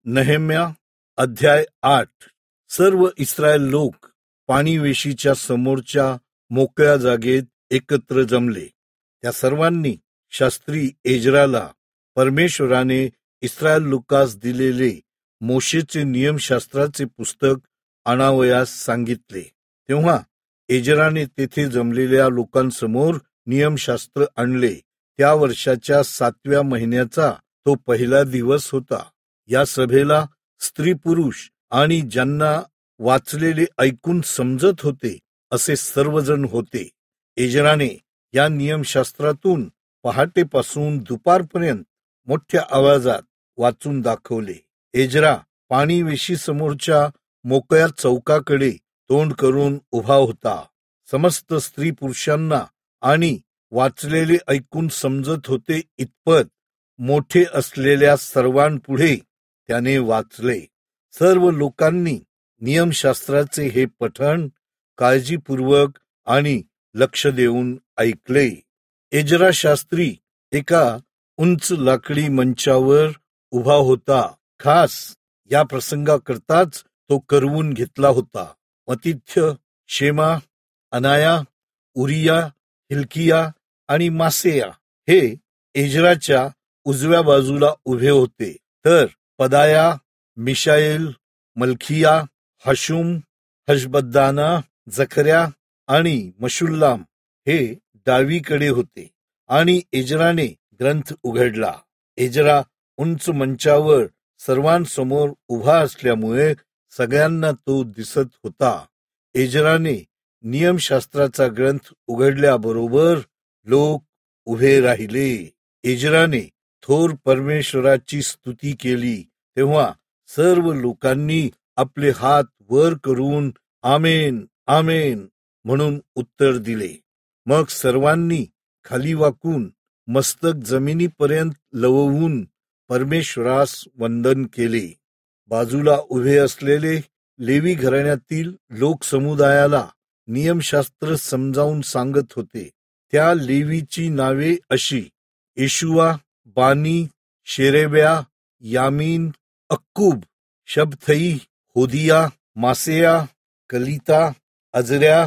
नेहेम्या अध्याय 8. सर्व इस्रायल लोक पाणीवेशीच्या समोरच्या मोकळ्या जागेत एकत्र जमले. त्या सर्वांनी शास्त्री एजराला परमेश्वराने इस्रायल लोकास दिलेले मोशेचे नियमशास्त्राचे पुस्तक आणावयास सांगितले. तेव्हा एजराने तेथे जमलेल्या लोकांसमोर नियमशास्त्र आणले. त्या वर्षाच्या 7व्या महिन्याचा तो पहिला दिवस होता. या सभेला स्त्री पुरुष आणि ज्यांना वाचलेले ऐकून समजत होते असे सर्वजण होते. एजराने या नियमशास्त्रातून पहाटेपासून दुपारपर्यंत मोठ्या आवाजात वाचून दाखवले. एजरा पाणीवेशी समोरच्या मोकळ्या चौकाकडे तोंड करून उभा होता. समस्त स्त्री पुरुषांना आणि वाचलेले ऐकून समजत होते इतपत मोठे असलेल्या सर्वांपुढे त्याने वाचले. सर्व लोकांनी नियमशास्त्राचे हे पठण काळजीपूर्वक आणि लक्ष देऊन ऐकले. एजरा शास्त्री एका उंच लाकडी मंचावर उभा होता. खास या प्रसंगाकरताच तो करवून घेतला होता. Mattithiah, Shema, Anaiah, Urijah, Hilkiah आणि मासेया हे एजराच्या उजव्या बाजूला उभे होते, तर पदाया, मिशाएल, मलखिया, हशुम, हशबद्दाना, जखर्या आणि मशुल्लाम हे डावीकडे होते. आणि एजराने ग्रंथ उघडला. एजरा उंच मंचावर सर्वांसमोर उभा असल्यामुळे सगळ्यांना तो दिसत होता. एजराने नियमशास्त्राचा ग्रंथ उघडल्याबरोबर लोक उभे राहिले. एजराने थोर परमेश्वराची स्तुती केली. तेव्हा सर्व लोकांनी आपले हात वर करून आमेन, आमेन म्हणून उत्तर दिले. मग सर्वांनी खाली वाकून मस्तक जमिनीपर्यंत लववून परमेश्वरास वंदन केले. बाजूला उभे असलेले लेवी घराण्यातील लोकसमुदायाला नियमशास्त्र समजावून सांगत होते. त्या लेवीची नावे अशी: येशुआ, बानी, शेरेब्या, यामीन, अक्कूब, शबथई, होदिया, मासेया, कलिता, अजऱ्या,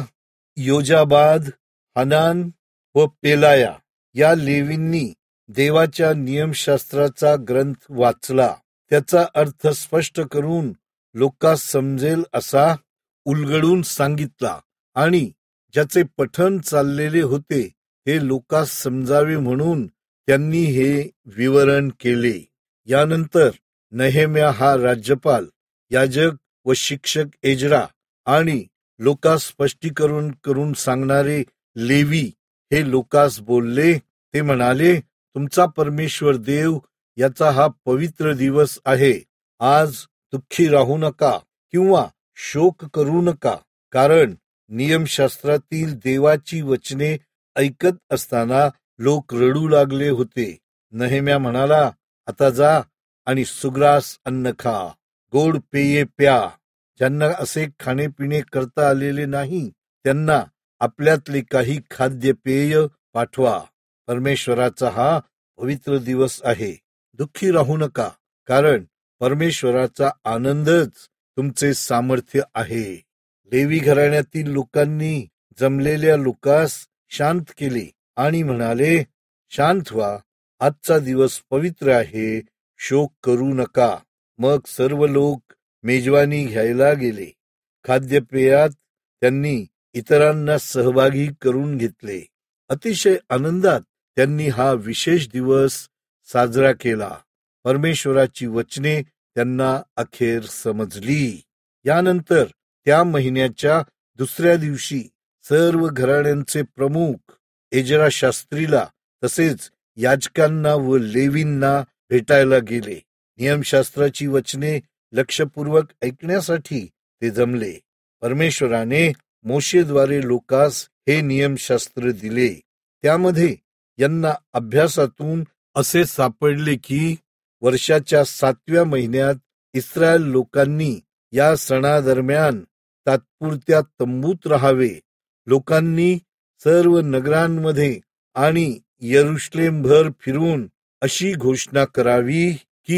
योजाबाद, हनान व पेलाया. या लेवींनी देवाच्या नियमशास्त्राचा ग्रंथ वाचला. त्याचा अर्थ स्पष्ट करून लोकांस समजेल असा उलगडून सांगितला आणि ज्याचे पठण चाललेले होते हे लोकांस समजावे म्हणून त्यांनी हे विवरण केले. यानंतर नेहेम्या हा राज्यपाल, याजक व शिक्षक एजरा आणि लोकांस स्पष्टीकरण करून सांगणारे लेवी हे लोकांस बोलले. ते म्हणाले, तुमचा परमेश्वर देव याचा हा पवित्र दिवस आहे. आज दुःखी राहू नका किंवा शोक करू नका, कारण नियमशास्त्रातील देवाची वचने ऐकत असताना लोक रडू लागले होते. नेहेम्या म्हणाला, आता जा आणि सुग्रास अन्न खा, गोड पेये प्या. ज्यांना असे खाणेपिणे करता आलेले नाही त्यांना आपल्यातले काही खाद्यपेय पाठवा. परमेश्वराचा हा पवित्र दिवस आहे. दुःखी राहू नका, कारण परमेश्वराचा आनंदच तुमचे सामर्थ्य आहे. लेवी घराण्यातील लोकांनी जमलेल्या लोकास शांत केले आणि म्हणाले, शांत व्हा, आजचा दिवस पवित्र आहे, शोक करू नका. मग सर्व लोक मेजवानी घ्यायला गेले. खाद्यपेयात त्यांनी इतरांना सहभागी करून घेतले. अतिशय आनंदात त्यांनी हा विशेष दिवस साजरा केला. परमेश्वराची वचने त्यांना अखेर समजली. यानंतर त्या महिन्याच्या दुसऱ्या दिवशी सर्व घराण्यांचे प्रमुख एजरा शास्त्रीला तसेच याजकांना व लेवींना भेटायला गेले. नियमशास्त्राची वचने लक्षपूर्वक ऐकण्यासाठी ते जमले. परमेश्वराने मोशेद्वारे लोकास हे नियमशास्त्र दिले. त्यामध्ये यांना अभ्यासातून असे सापडले की वर्षाच्या 7व्या महिन्यात इस्रायल लोकांनी या सणादरम्यान तात्पुरत्या तंबूत राहावे. लोकांनी सर्व नगरांमध्ये आणि यरुशलेमभर फिरून अशी घोषणा करावी की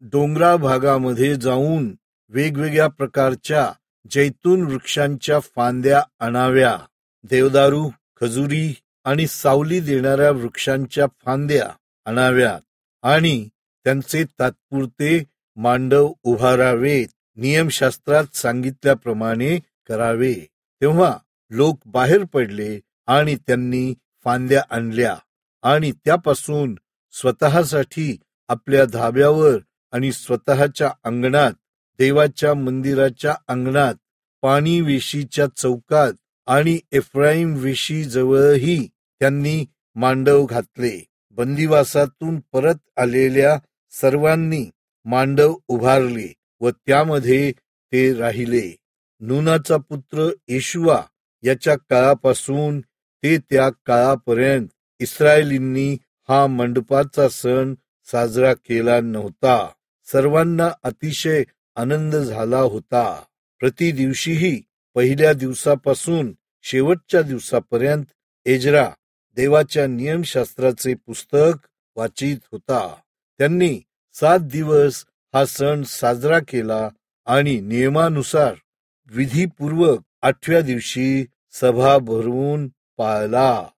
डोंगराळ भागामध्ये जाऊन वेगवेगळ्या प्रकारच्या जैतून वृक्षांच्या फांद्या आणाव्या. देवदारू, खजुरी आणि सावली देणाऱ्या वृक्षांच्या फांद्या आणाव्यात आणि त्यांचे तात्पुरते मांडव उभारावेत. नियमशास्त्रात सांगितल्याप्रमाणे करावे. तेव्हा लोक बाहेर पडले आणि त्यांनी फांद्या आणल्या आणि त्यापासून स्वतःसाठी आपल्या धाब्यावर आणि स्वतःच्या अंगणात, देवाच्या मंदिराच्या अंगणात, पाणी वेशीच्या चौकात आणि एफ्राईम वेशी जवळही त्यांनी मांडव घातले. बंदिवासातून परत आलेल्या सर्वांनी मांडव उभारले व त्यामध्ये ते राहिले. नूनाचा पुत्र येशुआ याच्या काळापासून ते त्या काळापर्यंत इस्रायलींनी हा मंडपाचा सण साजरा केला नव्हता. सर्वांना अतिशय आनंद झाला होता. प्रति दिवशीही पहिल्या दिवसापासून शेवटच्या दिवसापर्यंत एजरा देवाच्या नियमशास्त्राचे पुस्तक वाचित होता. त्यांनी 7 दिवस हा सण साजरा केला आणि नियमानुसार विधीपूर्वक 8व्या दिवशी सभा भरवून पाळला.